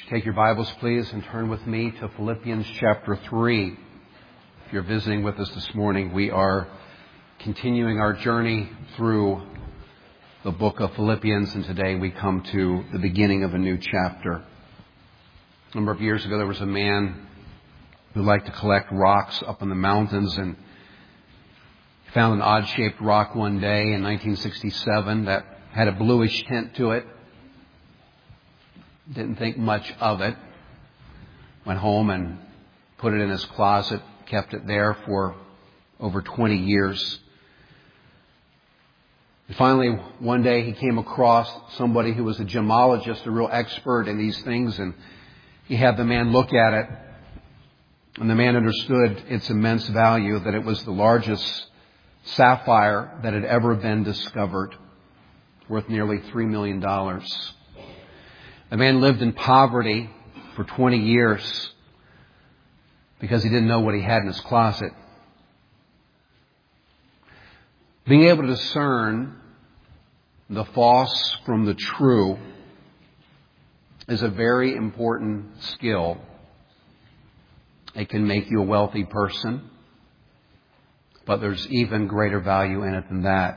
Take your Bibles, please, and turn with me to Philippians chapter 3. If you're visiting with us this morning, we are continuing our journey through the book of Philippians, and today we come to the beginning of a new chapter. A number of years ago, there was a man who liked to collect rocks up in the mountains, and found an odd-shaped rock one day in 1967 that had a bluish tint to it. Didn't think much of it. Went home and put it in his closet, kept it there for over 20 years. And finally, one day he came across somebody who was a gemologist, a real expert in these things, and he had the man look at it. And the man understood its immense value, that it was the largest sapphire that had ever been discovered, worth nearly $3 million. The man lived in poverty for 20 years because he didn't know what he had in his closet. Being able to discern the false from the true is a very important skill. It can make you a wealthy person, but there's even greater value in it than that.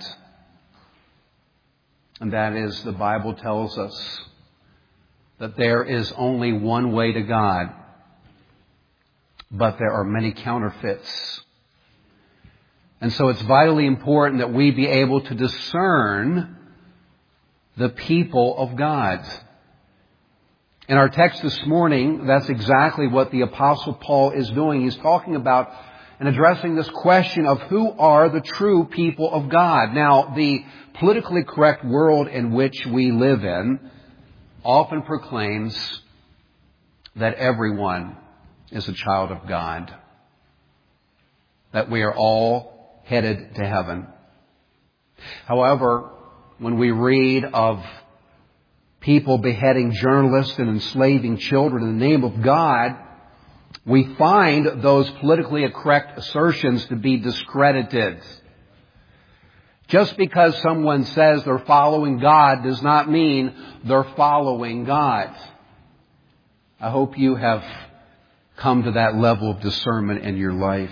And that is, the Bible tells us that there is only one way to God, but there are many counterfeits. And so it's vitally important that we be able to discern the people of God. In our text this morning, that's exactly what the Apostle Paul is doing. He's talking about and addressing this question of who are the true people of God. Now, the politically correct world in which we live in often proclaims that everyone is a child of God, that we are all headed to heaven. However, when we read of people beheading journalists and enslaving children in the name of God, we find those politically correct assertions to be discredited. Just because someone says they're following God does not mean they're following God. I hope you have come to that level of discernment in your life.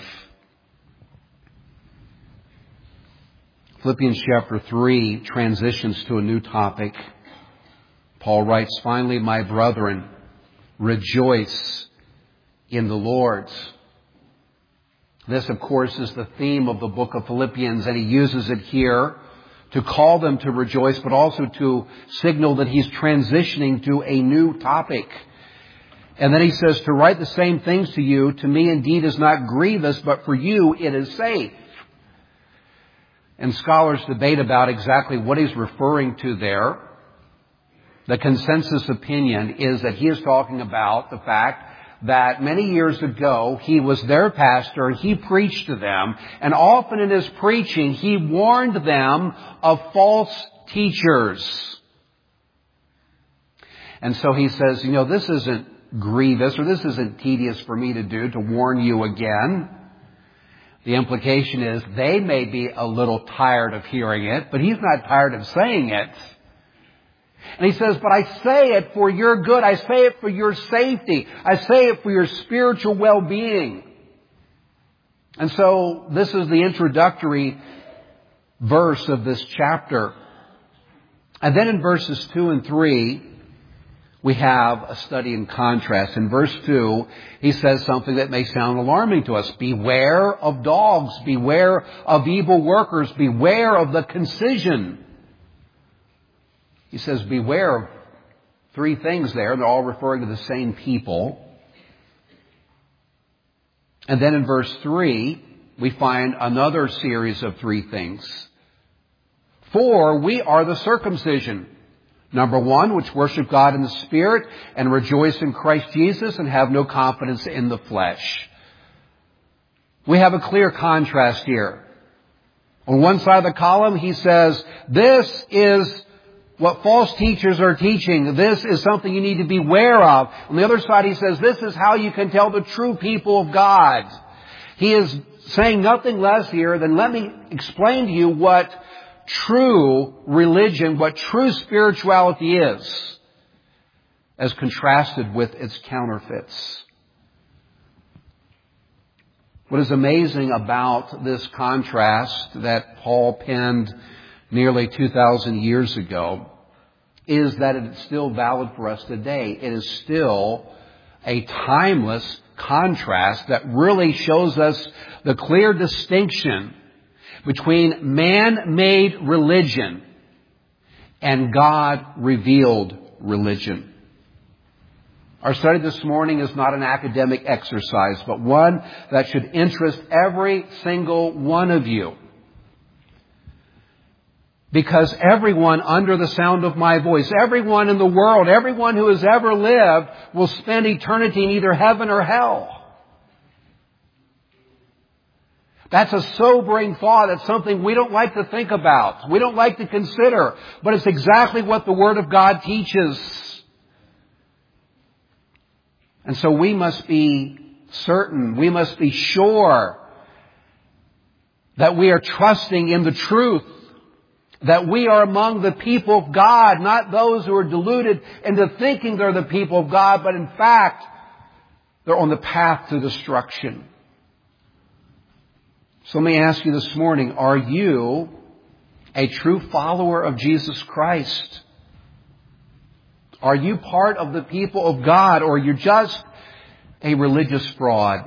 Philippians chapter 3 transitions to a new topic. Paul writes, "Finally, my brethren, rejoice in the Lord." This, of course, is the theme of the book of Philippians, and he uses it here to call them to rejoice, but also to signal that he's transitioning to a new topic. And then he says, "To write the same things to you, to me indeed is not grievous, but for you it is safe." And scholars debate about exactly what he's referring to there. The consensus opinion is that he is talking about the fact that many years ago he was their pastor and he preached to them, and often in his preaching he warned them of false teachers. And so he says, this isn't grievous, or this isn't tedious for me to do, to warn you again. The implication is they may be a little tired of hearing it, but he's not tired of saying it. And he says, "But I say it for your good. I say it for your safety. I say it for your spiritual well-being." And so this is the introductory verse of this chapter. And then in verses 2 and 3, we have a study in contrast. In verse 2, he says something that may sound alarming to us. "Beware of dogs. Beware of evil workers. Beware of the concision." He says, beware of three things there. They're all referring to the same people. And then in verse 3, we find another series of three things. "For we are the circumcision. Number one, which worship God in the Spirit and rejoice in Christ Jesus and have no confidence in the flesh." We have a clear contrast here. On one side of the column, he says, this is what false teachers are teaching. This is something you need to be aware of. On the other side, he says, this is how you can tell the true people of God. He is saying nothing less here than, let me explain to you what true religion, what true spirituality is. as contrasted with its counterfeits. What is amazing about this contrast that Paul penned nearly 2,000 years ago is that it is still valid for us today. It is still a timeless contrast that really shows us the clear distinction between man-made religion and God-revealed religion. Our study this morning is not an academic exercise, but one that should interest every single one of you. Because everyone under the sound of my voice, everyone in the world, everyone who has ever lived will spend eternity in either heaven or hell. That's a sobering thought. It's something we don't like to think about. We don't like to consider. But it's exactly what the Word of God teaches. And so we must be certain, we must be sure that we are trusting in the truth, that we are among the people of God, not those who are deluded into thinking they're the people of God, but in fact, they're on the path to destruction. So let me ask you this morning, are you a true follower of Jesus Christ? Are you part of the people of God, or you're just a religious fraud?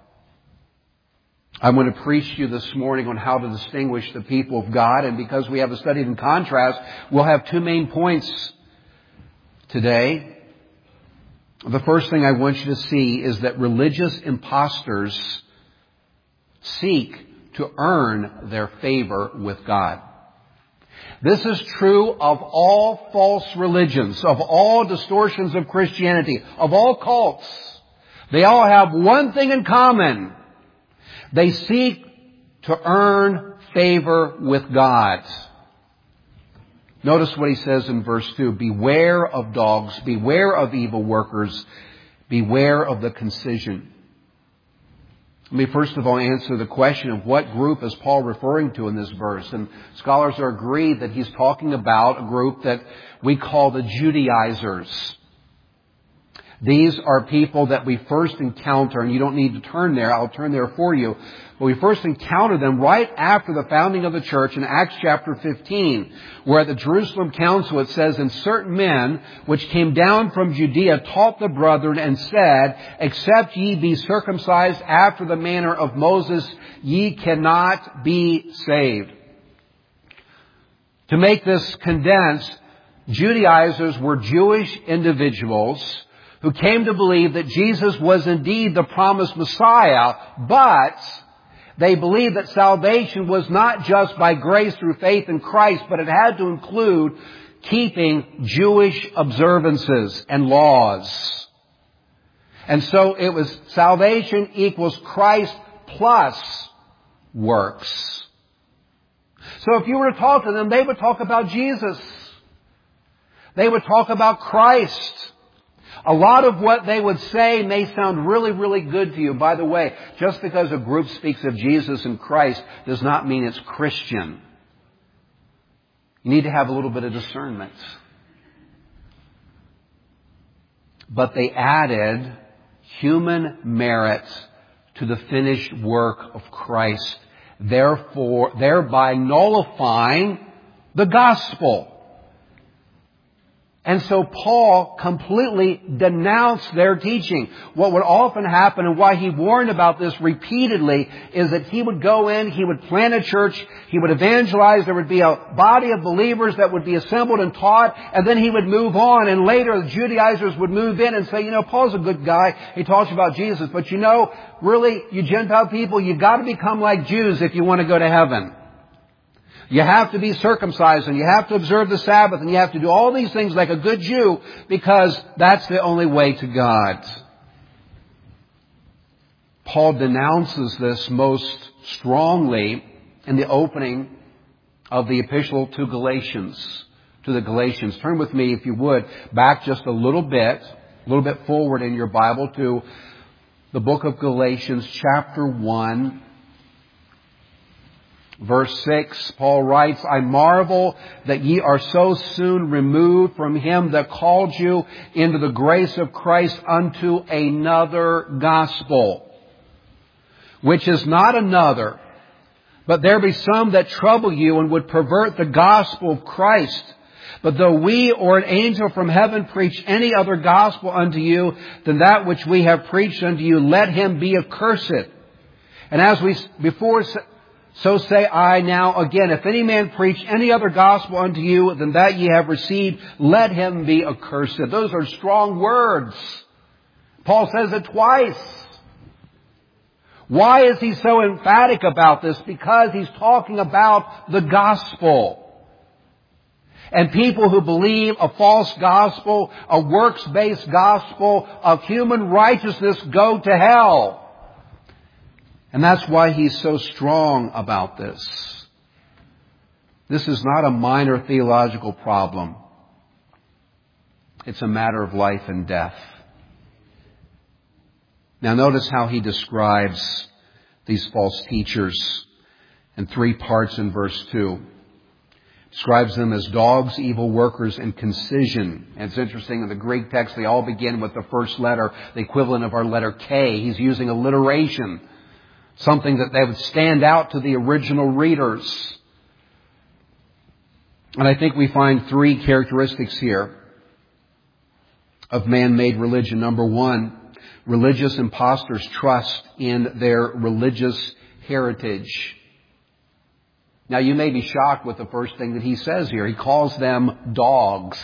I'm going to preach to you this morning on how to distinguish the people of God, and because we have a study in contrast, we'll have two main points today. The first thing I want you to see is that religious imposters seek to earn their favor with God. This is true of all false religions, of all distortions of Christianity, of all cults. They all have one thing in common. They seek to earn favor with God. Notice what he says in verse 2. Beware of dogs, beware of evil workers, beware of the concision. Let me first of all answer the question of what group is Paul referring to in this verse. And scholars are agreed that he's talking about a group that we call the Judaizers. These are people that we first encounter, and you don't need to turn there, I'll turn there for you. But we first encounter them right after the founding of the church in Acts chapter 15, where at the Jerusalem Council it says, "And certain men which came down from Judea taught the brethren and said, Except ye be circumcised after the manner of Moses, ye cannot be saved." To make this condensed, Judaizers were Jewish individuals who came to believe that Jesus was indeed the promised Messiah, but they believed that salvation was not just by grace through faith in Christ, but it had to include keeping Jewish observances and laws. And so it was salvation equals Christ plus works. So if you were to talk to them, they would talk about Jesus. They would talk about Christ. A lot of what they would say may sound really, really good to you. By the way, just because a group speaks of Jesus and Christ does not mean it's Christian. You need to have a little bit of discernment. But they added human merit to the finished work of Christ, thereby nullifying the gospel. And so Paul completely denounced their teaching. What would often happen, and why he warned about this repeatedly, is that he would go in, he would plant a church, he would evangelize, there would be a body of believers that would be assembled and taught, and then he would move on, and later the Judaizers would move in and say, Paul's a good guy, he talks about Jesus, but really, you Gentile people, you've got to become like Jews if you want to go to heaven. You have to be circumcised, and you have to observe the Sabbath, and you have to do all these things like a good Jew, because that's the only way to God. Paul denounces this most strongly in the opening of the epistle to the Galatians. Turn with me, if you would, back just a little bit forward in your Bible to the book of Galatians, chapter 1. Verse 6, Paul writes, I marvel that ye are so soon removed from him that called you into the grace of Christ unto another gospel, which is not another, but there be some that trouble you and would pervert the gospel of Christ. But though we or an angel from heaven preach any other gospel unto you than that which we have preached unto you, let him be accursed. And as we before, so say I now again, if any man preach any other gospel unto you than that ye have received, let him be accursed. Those are strong words. Paul says it twice. Why is he so emphatic about this? Because he's talking about the gospel. And people who believe a false gospel, a works-based gospel of human righteousness go to hell. And that's why he's so strong about this. This is not a minor theological problem. It's a matter of life and death. Now notice how he describes these false teachers in 3 parts in verse 2. Describes them as dogs, evil workers, and concision. And it's interesting, in the Greek text, they all begin with the first letter, the equivalent of our letter K. He's using alliteration, something that they would stand out to the original readers. And I think we find 3 characteristics here of man-made religion. Number 1, religious impostors trust in their religious heritage. Now, you may be shocked with the first thing that he says here. He calls them dogs.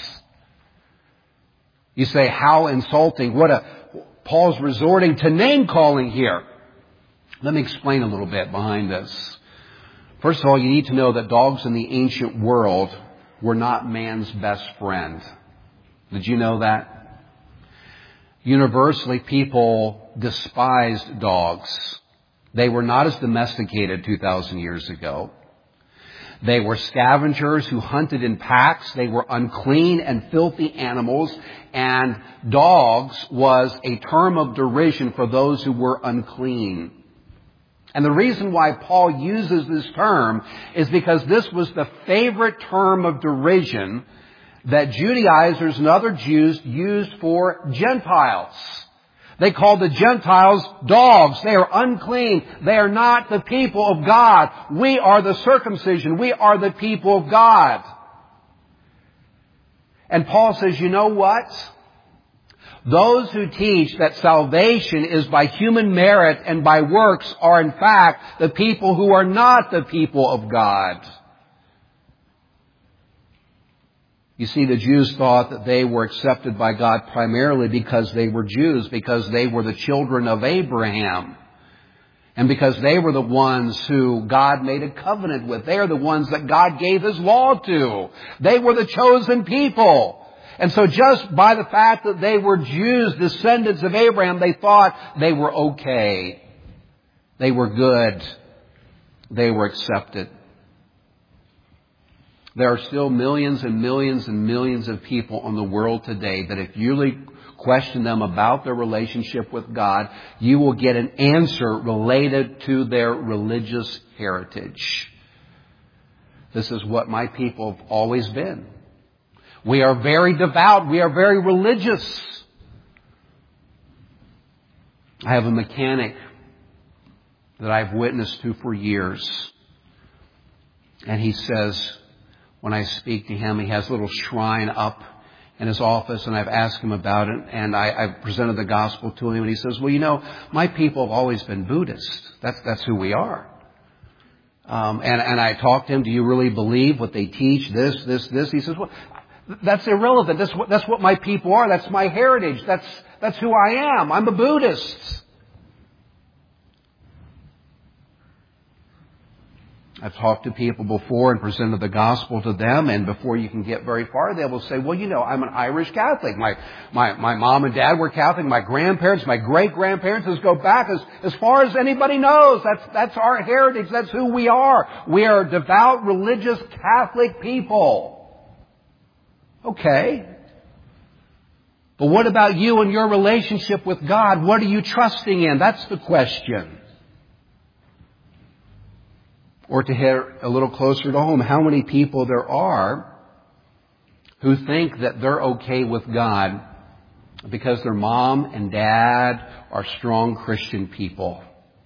You say, how insulting. Paul's resorting to name-calling here. Let me explain a little bit behind this. First of all, you need to know that dogs in the ancient world were not man's best friend. Did you know that? Universally, people despised dogs. They were not as domesticated 2,000 years ago. They were scavengers who hunted in packs. They were unclean and filthy animals. And dogs was a term of derision for those who were unclean. And the reason why Paul uses this term is because this was the favorite term of derision that Judaizers and other Jews used for Gentiles. They called the Gentiles dogs. They are unclean. They are not the people of God. We are the circumcision. We are the people of God. And Paul says, you know what? Those who teach that salvation is by human merit and by works are in fact the people who are not the people of God. You see, the Jews thought that they were accepted by God primarily because they were Jews, because they were the children of Abraham, and because they were the ones who God made a covenant with. They are the ones that God gave His law to. They were the chosen people. And so just by the fact that they were Jews, descendants of Abraham, they thought they were okay. They were good. They were accepted. There are still millions and millions and millions of people in the world today that if you really question them about their relationship with God, you will get an answer related to their religious heritage. This is what my people have always been. We are very devout. We are very religious. I have a mechanic that I've witnessed to for years. And he says, when I speak to him, he has a little shrine up in his office, and I've asked him about it, and I've presented the gospel to him, and he says, well, you know, my people have always been Buddhist. That's who we are. And I talked to him, do you really believe what they teach, this? He says, well, that's irrelevant. That's what my people are. That's my heritage. That's who I am. I'm a Buddhist. I've talked to people before and presented the gospel to them, and before you can get very far, they will say, well, you know, I'm an Irish Catholic. My mom and dad were Catholic. My grandparents, my great-grandparents, let's go back as far as anybody knows. That's our heritage. That's who we are. We are devout, religious, Catholic people. Okay. But what about you and your relationship with God? What are you trusting in? That's the question. Or to hit a little closer to home, how many people there are who think that they're okay with God because their mom and dad are strong Christian people.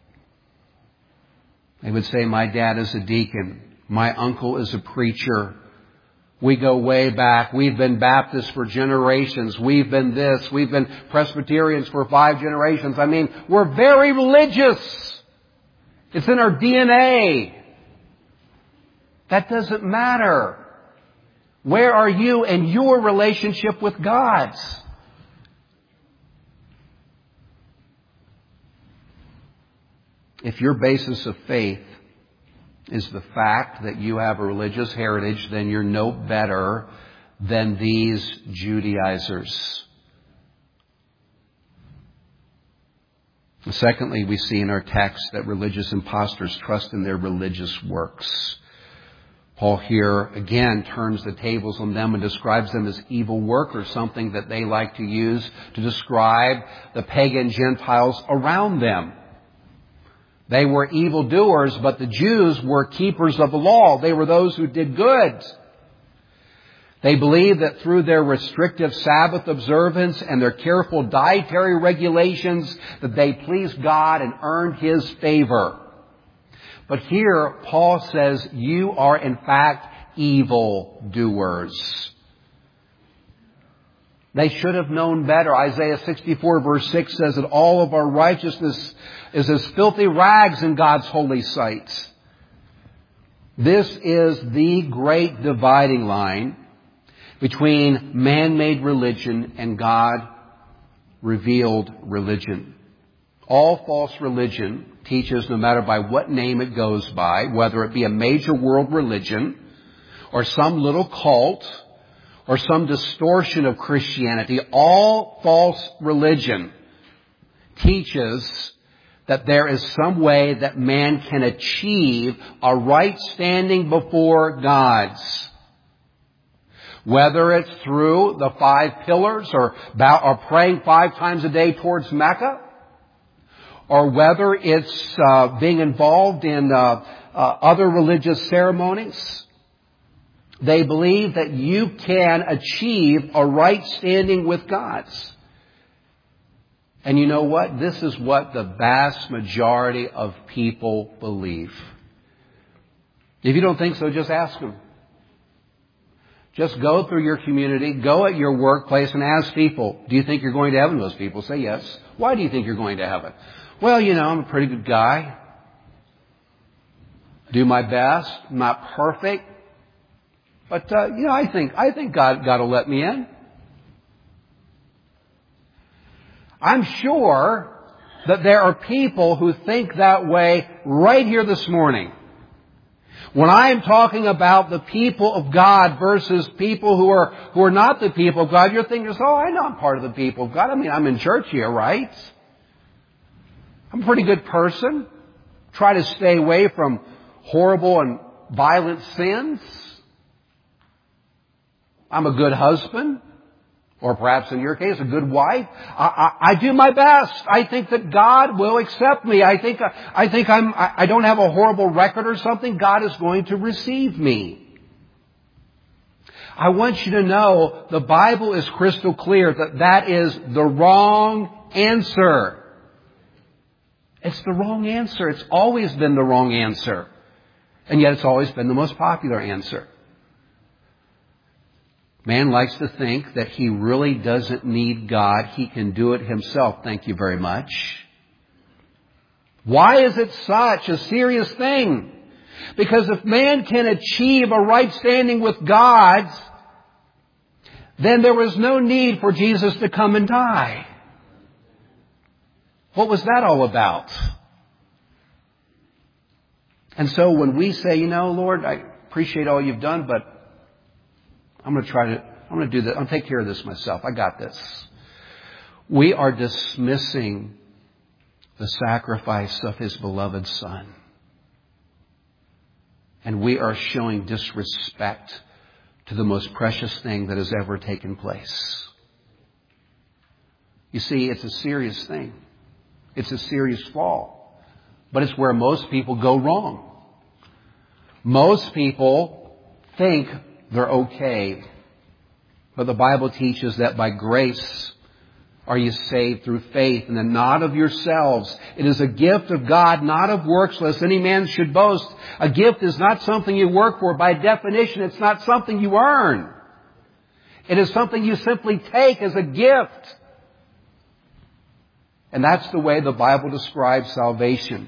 They would say, my dad is a deacon. My uncle is a preacher. We go way back. We've been Baptists for generations. We've been this. We've been Presbyterians for 5 generations. I mean, we're very religious. It's in our DNA. That doesn't matter. Where are you in your relationship with God? If your basis of faith is the fact that you have a religious heritage, then you're no better than these Judaizers. And secondly, we see in our text that religious impostors trust in their religious works. Paul here again turns the tables on them and describes them as evil workers, something that they like to use to describe the pagan Gentiles around them. They were evildoers, but the Jews were keepers of the law. They were those who did good. They believed that through their restrictive Sabbath observance and their careful dietary regulations that they pleased God and earned His favor. But here, Paul says, you are in fact evildoers. They should have known better. Isaiah 64 verse 6 says that all of our righteousness is as filthy rags in God's holy sight. This is the great dividing line between man-made religion and God-revealed religion. All false religion teaches, no matter by what name it goes by, whether it be a major world religion or some little cult or some distortion of Christianity, all false religion teaches that there is some way that man can achieve a right standing before God. Whether it's through the 5 pillars or praying 5 times a day towards Mecca, or whether it's being involved in other religious ceremonies. They believe that you can achieve a right standing with God. And you know what? This is what the vast majority of people believe. If you don't think so, just ask them. Just go through your community, go at your workplace and ask people, do you think you're going to heaven? Those people say yes. Why do you think you're going to heaven? Well, I'm a pretty good guy. Do my best. I'm not perfect. But, I think God will let me in. I'm sure that there are people who think that way right here this morning. When I am talking about the people of God versus people who are not the people of God, you're thinking, I know I'm part of the people of God. I mean, I'm in church here, right? I'm a pretty good person. Try to stay away from horrible and violent sins. I'm a good husband, or perhaps in your case, a good wife. I do my best. I think that God will accept me. I think I don't have a horrible record or something. God is going to receive me. I want you to know the Bible is crystal clear that is the wrong answer. It's the wrong answer. It's always been the wrong answer. And yet it's always been the most popular answer. Man likes to think that he really doesn't need God. He can do it himself. Thank you very much. Why is it such a serious thing? Because if man can achieve a right standing with God, then there was no need for Jesus to come and die. What was that all about? And so when we say, Lord, I appreciate all you've done, but I'm going to do that. I'll take care of this myself. I got this. We are dismissing the sacrifice of His beloved Son. And we are showing disrespect to the most precious thing that has ever taken place. You see, it's a serious thing. It's a serious flaw. But it's where most people go wrong. Most people think they're okay. But the Bible teaches that by grace are you saved through faith, and that not of yourselves. It is a gift of God, not of works, lest any man should boast. A gift is not something you work for. By definition, it's not something you earn. It is something you simply take as a gift. And that's the way the Bible describes salvation.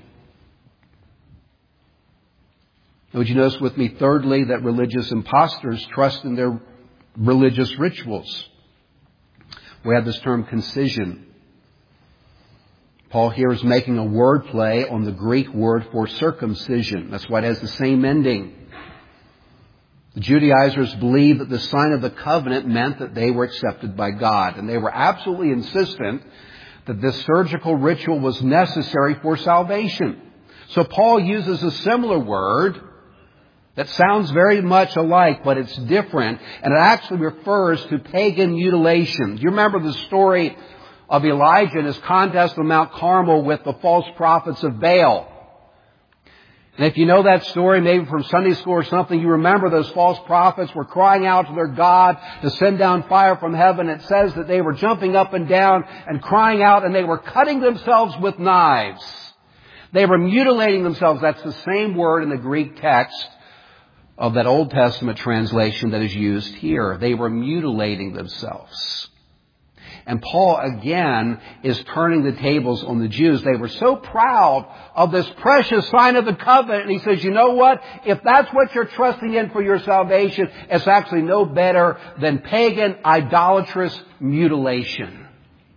Would you notice with me, thirdly, that religious imposters trust in their religious rituals? We have this term concision. Paul here is making a word play on the Greek word for circumcision. That's why it has the same ending. The Judaizers believed that the sign of the covenant meant that they were accepted by God. And they were absolutely insistent that this surgical ritual was necessary for salvation. So Paul uses a similar word that sounds very much alike, but it's different. And it actually refers to pagan mutilation. Do you remember the story of Elijah and his contest on Mount Carmel with the false prophets of Baal? And if you know that story, maybe from Sunday school or something, you remember those false prophets were crying out to their God to send down fire from heaven. It says that they were jumping up and down and crying out, and they were cutting themselves with knives. They were mutilating themselves. That's the same word in the Greek text of that Old Testament translation that is used here. They were mutilating themselves. And Paul again is turning the tables on the Jews. They were so proud of this precious sign of the covenant. And he says, you know what? If that's what you're trusting in for your salvation, it's actually no better than pagan, idolatrous mutilation.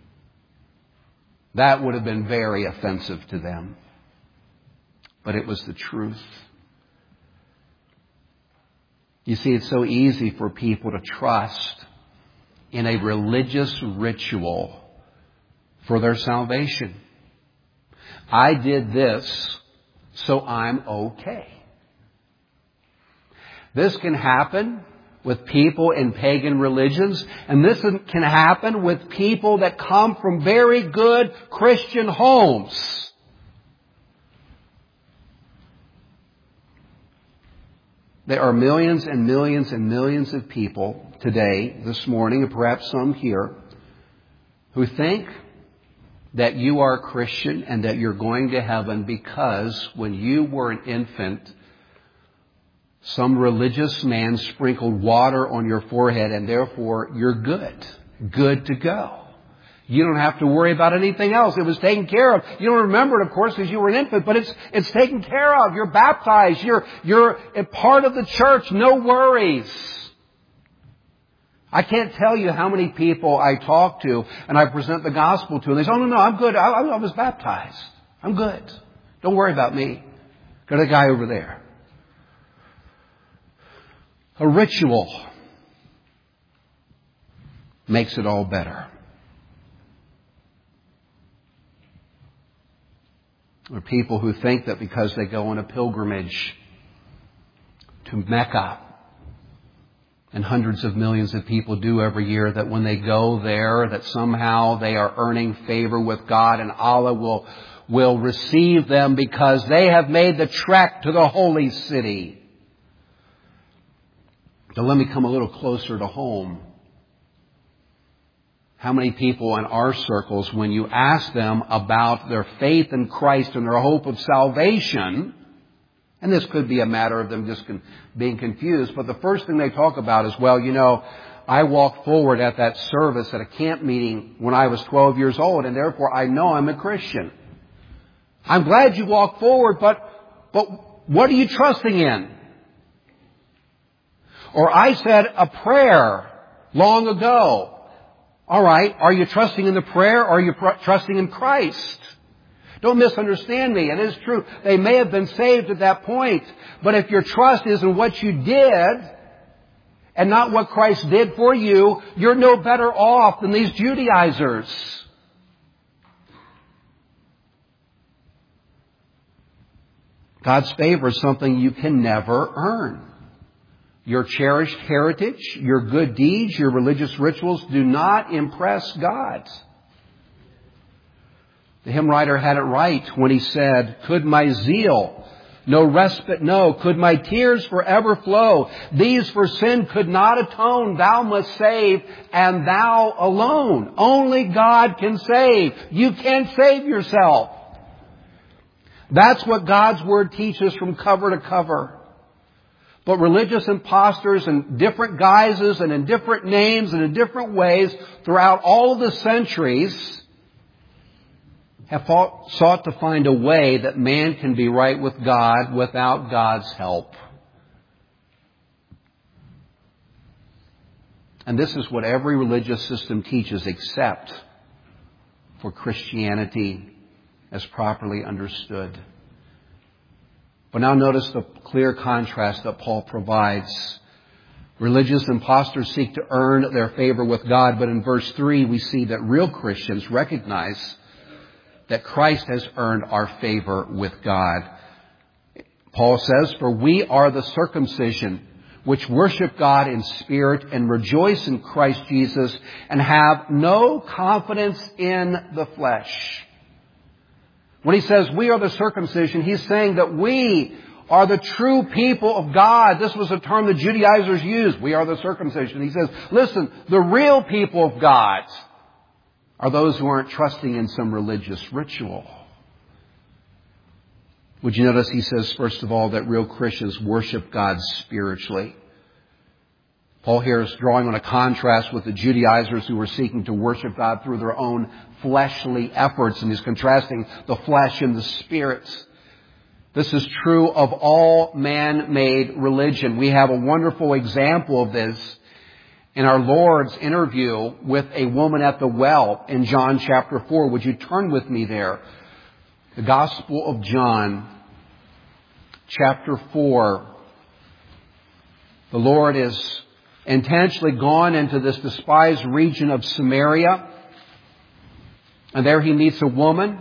That would have been very offensive to them. But it was the truth. You see, it's so easy for people to trust in a religious ritual for their salvation. I did this, so I'm okay. This can happen with people in pagan religions, and this can happen with people that come from very good Christian homes. There are millions and millions and millions of people today, this morning, and perhaps some here, who think that you are a Christian and that you're going to heaven because when you were an infant, some religious man sprinkled water on your forehead and therefore you're good to go. You don't have to worry about anything else. It was taken care of. You don't remember it, of course, because you were an infant, but it's taken care of. You're baptized. You're a part of the church. No worries. I can't tell you how many people I talk to and I present the gospel to, and they say, oh, no, I'm good. I was baptized. I'm good. Don't worry about me. Got a guy over there. A ritual makes it all better. There are people who think that because they go on a pilgrimage to Mecca, and hundreds of millions of people do every year, that when they go there, that somehow they are earning favor with God and Allah will receive them because they have made the trek to the holy city. So let me come a little closer to home. How many people in our circles, when you ask them about their faith in Christ and their hope of salvation, and this could be a matter of them just being confused, but the first thing they talk about is, well, you know, I walked forward at that service at a camp meeting when I was 12 years old, and therefore I know I'm a Christian. I'm glad you walked forward, but what are you trusting in? Or I said a prayer long ago. All right, are you trusting in the prayer or are you trusting in Christ? Don't misunderstand me. It is true. They may have been saved at that point. But if your trust is in what you did and not what Christ did for you, you're no better off than these Judaizers. God's favor is something you can never earn. Your cherished heritage, your good deeds, your religious rituals do not impress God. The hymn writer had it right when he said, could my zeal No respite, no. Could my tears forever flow? These for sin could not atone. Thou must save, and Thou alone. Only God can save. You can't save yourself. That's what God's Word teaches from cover to cover. But religious impostors in different guises and in different names and in different ways throughout all of the centuries have sought to find a way that man can be right with God without God's help. And this is what every religious system teaches except for Christianity as properly understood. But now notice the clear contrast that Paul provides. Religious impostors seek to earn their favor with God, but in verse 3 we see that real Christians recognize that Christ has earned our favor with God. Paul says, "For we are the circumcision which worship God in spirit and rejoice in Christ Jesus and have no confidence in the flesh." When he says we are the circumcision, he's saying that we are the true people of God. This was a term the Judaizers used. We are the circumcision. He says, listen, the real people of God are those who aren't trusting in some religious ritual. Would you notice he says, first of all, that real Christians worship God spiritually. Paul here is drawing on a contrast with the Judaizers who were seeking to worship God through their own fleshly efforts, and he's contrasting the flesh and the spirit. This is true of all man-made religion. We have a wonderful example of this in our Lord's interview with a woman at the well in John chapter 4. Would you turn with me there? The Gospel of John, chapter 4. The Lord is intentionally gone into this despised region of Samaria. And there he meets a woman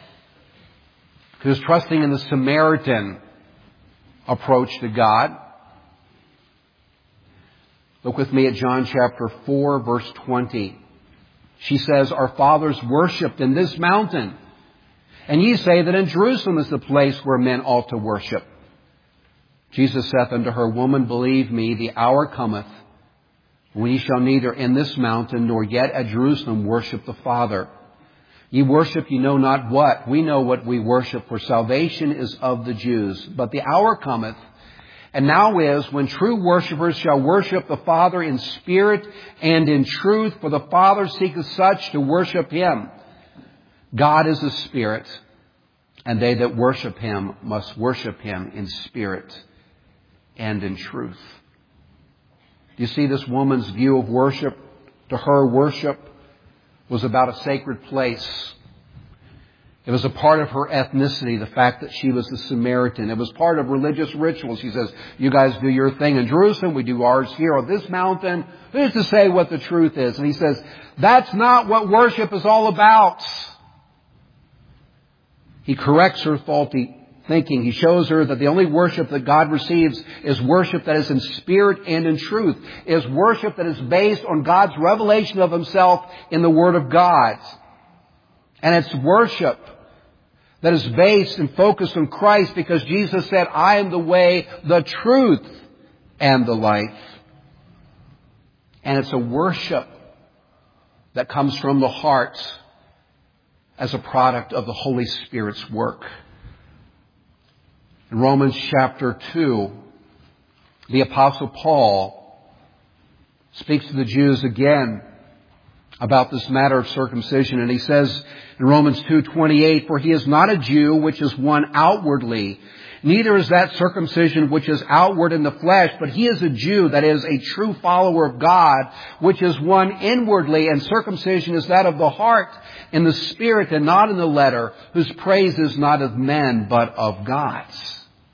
who's trusting in the Samaritan approach to God. Look with me at John chapter 4, verse 20. She says, "Our fathers worshipped in this mountain, and ye say that in Jerusalem is the place where men ought to worship. Jesus saith unto her, Woman, believe me, the hour cometh, when ye shall neither in this mountain nor yet at Jerusalem worship the Father. Ye worship ye know not what. We know what we worship, for salvation is of the Jews. But the hour cometh, and now is, when true worshipers shall worship the Father in spirit and in truth, for the Father seeketh such to worship Him. God is a spirit, and they that worship Him must worship Him in spirit and in truth." You see, this woman's view of worship, to her, worship was about a sacred place. It was a part of her ethnicity, the fact that she was a Samaritan. It was part of religious rituals. She says, you guys do your thing in Jerusalem, we do ours here on this mountain. Who's to say what the truth is? And he says, that's not what worship is all about. He corrects her faulty thinking. He shows her that the only worship that God receives is worship that is in spirit and in truth, is worship that is based on God's revelation of Himself in the Word of God. And it's worship that is based and focused on Christ, because Jesus said, I am the way, the truth, and the life. And it's a worship that comes from the heart as a product of the Holy Spirit's work. In Romans chapter 2, the Apostle Paul speaks to the Jews again about this matter of circumcision. And he says in Romans 2:28, "For he is not a Jew which is one outwardly, neither is that circumcision which is outward in the flesh, but he is a Jew, that is, a true follower of God, which is one inwardly, and circumcision is that of the heart, in the spirit and not in the letter, whose praise is not of men, but of God's."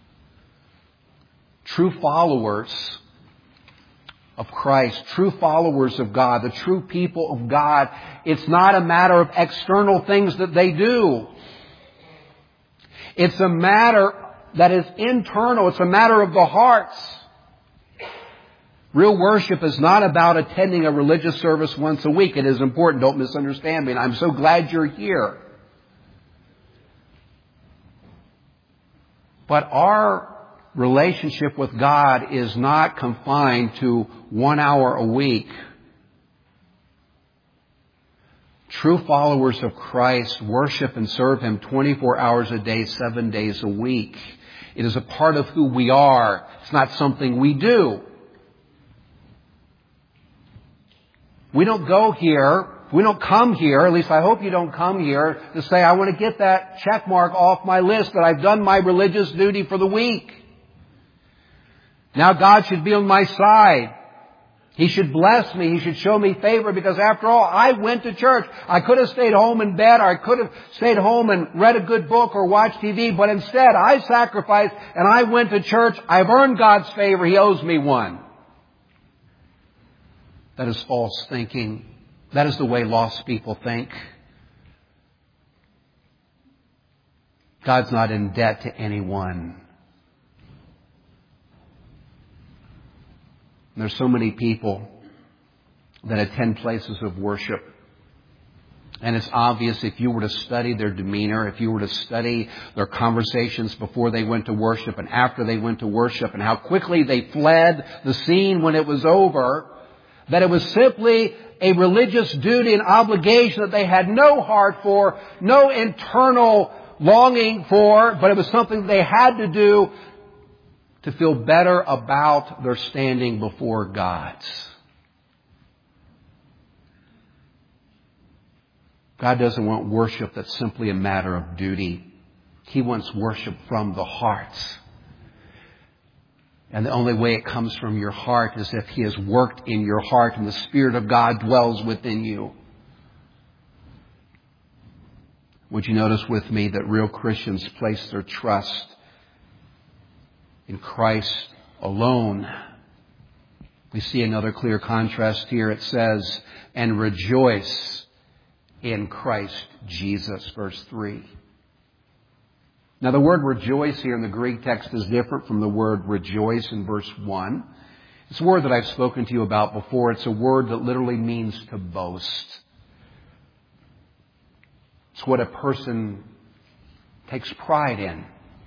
True followers of Christ, true followers of God, the true people of God, it's not a matter of external things that they do. It's a matter that is internal. It's a matter of the hearts. Real worship is not about attending a religious service once a week. It is important. Don't misunderstand me. And I'm so glad you're here. But our relationship with God is not confined to 1 hour a week. True followers of Christ worship and serve Him 24 hours a day, 7 days a week. It is a part of who we are. It's not something we do. We don't go here, we don't come here, at least I hope you don't come here, to say, I want to get that check mark off my list that I've done my religious duty for the week. Now God should be on my side. He should bless me. He should show me favor because after all, I went to church. I could have stayed home in bed or I could have stayed home and read a good book or watched TV, but instead I sacrificed and I went to church. I've earned God's favor. He owes me one. That is false thinking. That is the way lost people think. God's not in debt to anyone. There's so many people that attend places of worship. And it's obvious if you were to study their demeanor, if you were to study their conversations before they went to worship and after they went to worship and how quickly they fled the scene when it was over, that it was simply a religious duty and obligation that they had no heart for, no internal longing for, but it was something they had to do to feel better about their standing before God. God doesn't want worship that's simply a matter of duty. He wants worship from the heart. And the only way it comes from your heart is if He has worked in your heart and the Spirit of God dwells within you. Would you notice with me that real Christians place their trust in Christ alone? We see another clear contrast here. It says, and rejoice in Christ Jesus, verse 3. Now the word rejoice here in the Greek text is different from the word rejoice in verse 1. It's a word that I've spoken to you about before. It's a word that literally means to boast. It's what a person takes pride in.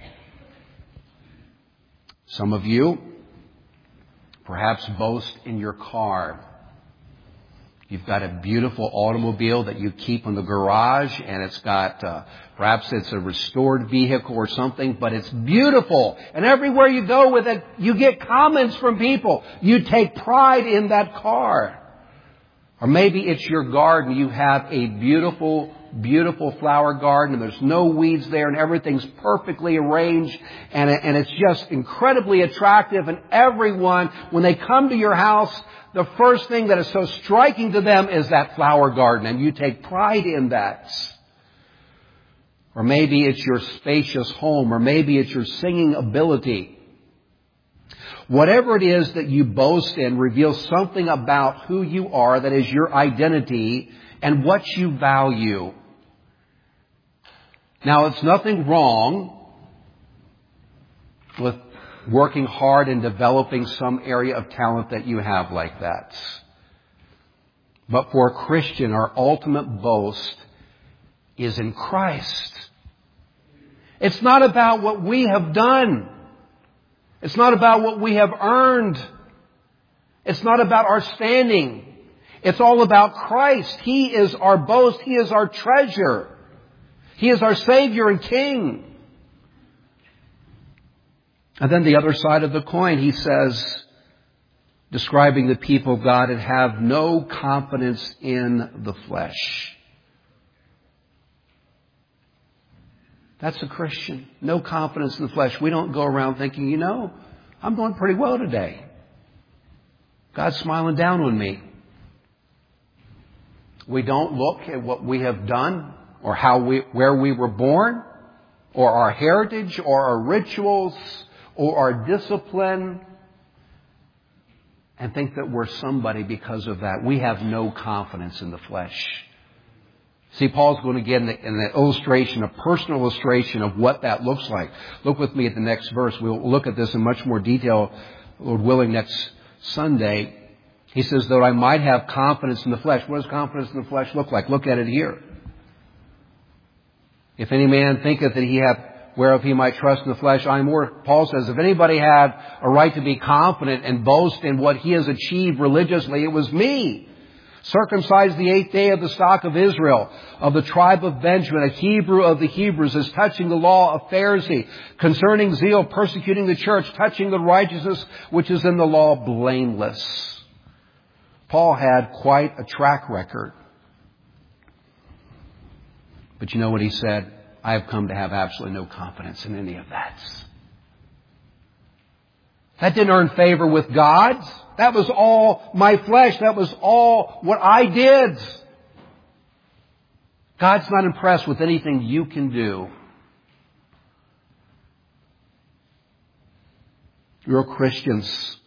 Some of you perhaps boast in your car. You've got a beautiful automobile that you keep in the garage and it's got, perhaps it's a restored vehicle or something, but it's beautiful. And everywhere you go with it, you get comments from people. You take pride in that car. Or maybe it's your garden. You have a beautiful, beautiful flower garden and there's no weeds there and everything's perfectly arranged and it's just incredibly attractive. And everyone, when they come to your house, the first thing that is so striking to them is that flower garden, and you take pride in that. Or maybe it's your spacious home, or maybe it's your singing ability. Whatever it is that you boast in reveals something about who you are, that is your identity, and what you value. Now, it's nothing wrong with working hard and developing some area of talent that you have like that. But for a Christian, our ultimate boast is in Christ. It's not about what we have done. It's not about what we have earned. It's not about our standing. It's all about Christ. He is our boast. He is our treasure. He is our Savior and King. And then the other side of the coin, he says, describing the people of God, that have no confidence in the flesh. That's a Christian. No confidence in the flesh. We don't go around thinking, I'm doing pretty well today. God's smiling down on me. We don't look at what we have done or where we were born or our heritage or our rituals or our discipline and think that we're somebody because of that. We have no confidence in the flesh. See, Paul's going to get an illustration, a personal illustration of what that looks like. Look with me at the next verse. We'll look at this in much more detail, Lord willing, next Sunday. He says, though I might have confidence in the flesh. What does confidence in the flesh look like? Look at it here. If any man thinketh that he hath whereof he might trust in the flesh, I more. Paul says, if anybody had a right to be confident and boast in what he has achieved religiously, it was me. Circumcised the 8th day of the stock of Israel, of the tribe of Benjamin, a Hebrew of the Hebrews, as touching the law, a Pharisee, concerning zeal, persecuting the church, touching the righteousness which is in the law, blameless. Paul had quite a track record. But you know what he said? I have come to have absolutely no confidence in any of that. That didn't earn favor with God. That was all my flesh. That was all what I did. God's not impressed with anything you can do. Real Christians,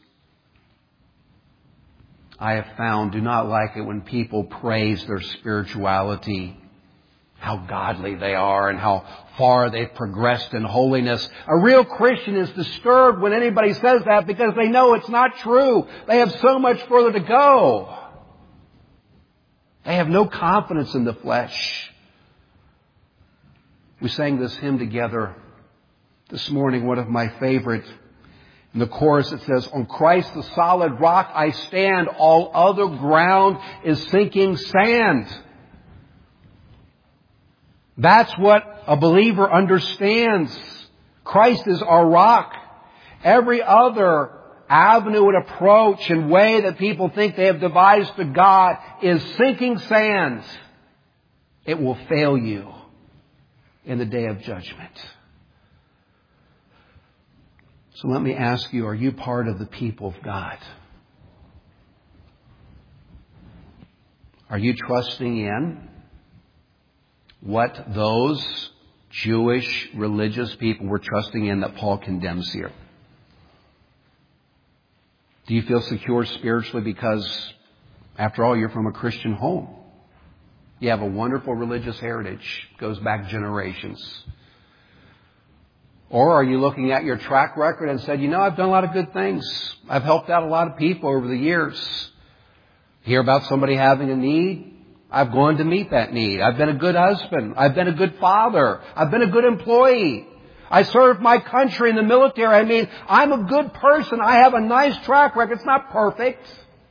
I have found, do not like it when people praise their spirituality, how godly they are and how far they've progressed in holiness. A real Christian is disturbed when anybody says that because they know it's not true. They have so much further to go. They have no confidence in the flesh. We sang this hymn together this morning, one of my favorite. In the chorus it says, on Christ the solid rock I stand, all other ground is sinking sand. That's what a believer understands. Christ is our rock. Every other avenue and approach and way that people think they have devised to God is sinking sand. It will fail you in the day of judgment. So let me ask you, are you part of the people of God? Are you trusting in what those Jewish religious people were trusting in that Paul condemns here? Do you feel secure spiritually because, after all, you're from a Christian home? You have a wonderful religious heritage, goes back generations. Or are you looking at your track record and said, I've done a lot of good things. I've helped out a lot of people over the years. Hear about somebody having a need? I've gone to meet that need. I've been a good husband. I've been a good father. I've been a good employee. I served my country in the military. I'm a good person. I have a nice track record. It's not perfect.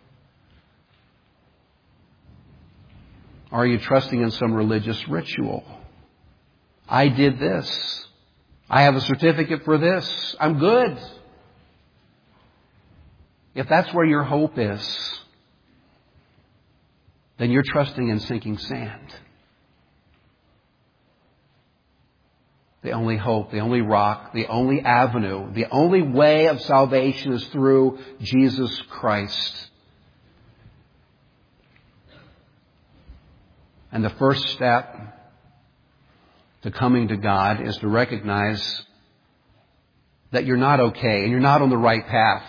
Are you trusting in some religious ritual? I did this. I have a certificate for this. I'm good. If that's where your hope is, then you're trusting in sinking sand. The only hope, the only rock, the only avenue, the only way of salvation is through Jesus Christ. And the first step to coming to God is to recognize that you're not okay and you're not on the right path.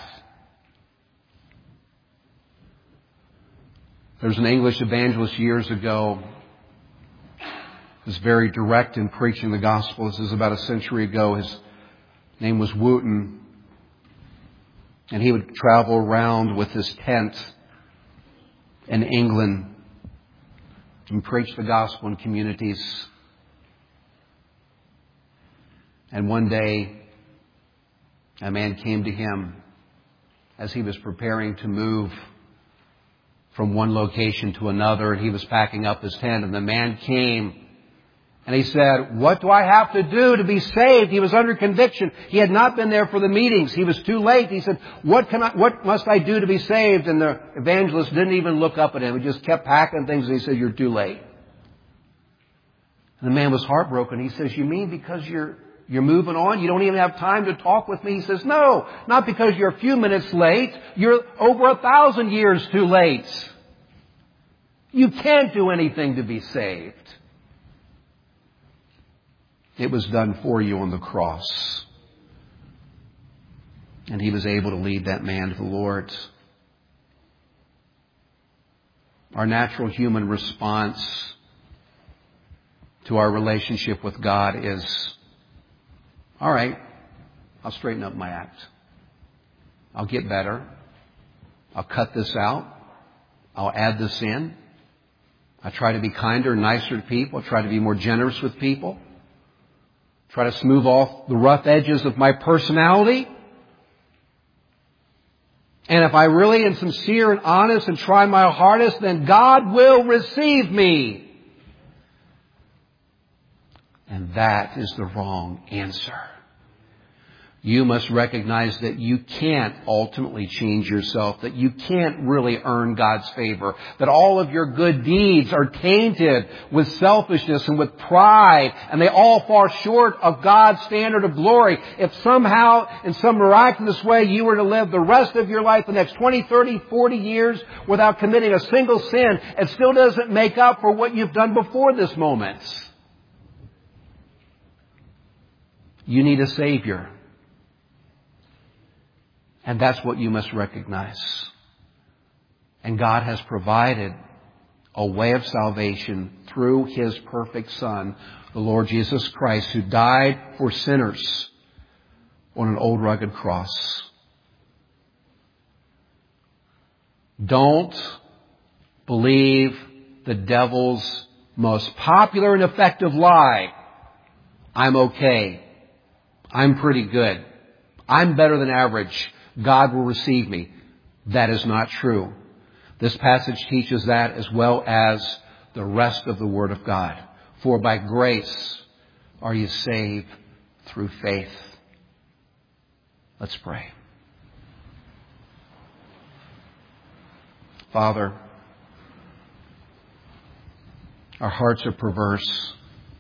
There was an English evangelist years ago who was very direct in preaching the gospel. This is about a century ago. His name was Wooten. And he would travel around with his tent in England and preach the gospel in communities. And one day, a man came to him as he was preparing to move from one location to another, and he was packing up his tent, and the man came and he said, what do I have to do to be saved? He was under conviction. He had not been there for the meetings. He was too late. He said, what must I do to be saved? And the evangelist didn't even look up at him. He just kept packing things, and he said, you're too late. And the man was heartbroken. He says, you mean because you're moving on? You don't even have time to talk with me? He says, no, not because you're a few minutes late. You're over 1,000 years too late. You can't do anything to be saved. It was done for you on the cross. And he was able to lead that man to the Lord. Our natural human response to our relationship with God is, all right, I'll straighten up my act. I'll get better. I'll cut this out. I'll add this in. I try to be kinder and nicer to people. I try to be more generous with people. Try to smooth off the rough edges of my personality. And if I really am sincere and honest and try my hardest, then God will receive me. And that is the wrong answer. You must recognize that you can't ultimately change yourself, that you can't really earn God's favor, that all of your good deeds are tainted with selfishness and with pride, and they all fall short of God's standard of glory. If somehow, in some miraculous way, you were to live the rest of your life, the next 20, 30, 40 years, without committing a single sin, it still doesn't make up for what you've done before this moment. You need a Savior. And that's what you must recognize. And God has provided a way of salvation through His perfect Son, the Lord Jesus Christ, who died for sinners on an old rugged cross. Don't believe the devil's most popular and effective lie. I'm okay. I'm pretty good. I'm better than average. God will receive me. That is not true. This passage teaches that as well as the rest of the Word of God. For by grace are you saved through faith. Let's pray. Father, our hearts are perverse,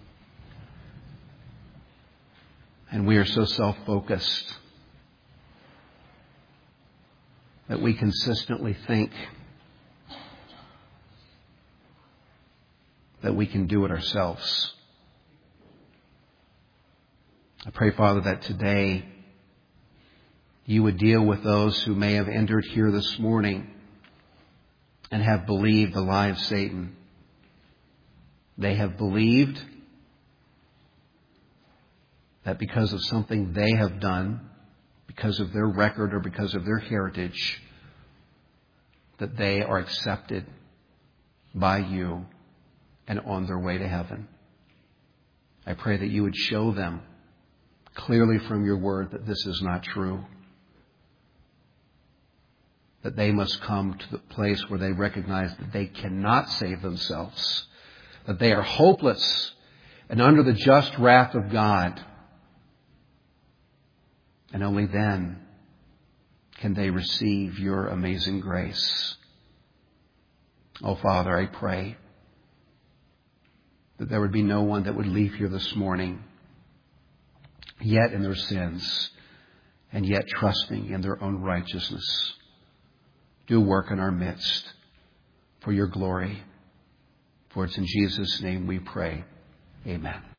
and we are so self-focused that we consistently think that we can do it ourselves. I pray, Father, that today you would deal with those who may have entered here this morning and have believed the lie of Satan. They have believed that because of something they have done, because of their record or because of their heritage, that they are accepted by you and on their way to heaven. I pray that you would show them clearly from your word that this is not true. That they must come to the place where they recognize that they cannot save themselves, that they are hopeless and under the just wrath of God. And only then can they receive your amazing grace. Oh, Father, I pray that there would be no one that would leave here this morning yet in their sins and yet trusting in their own righteousness. Do work in our midst for your glory. For it's in Jesus' name we pray. Amen.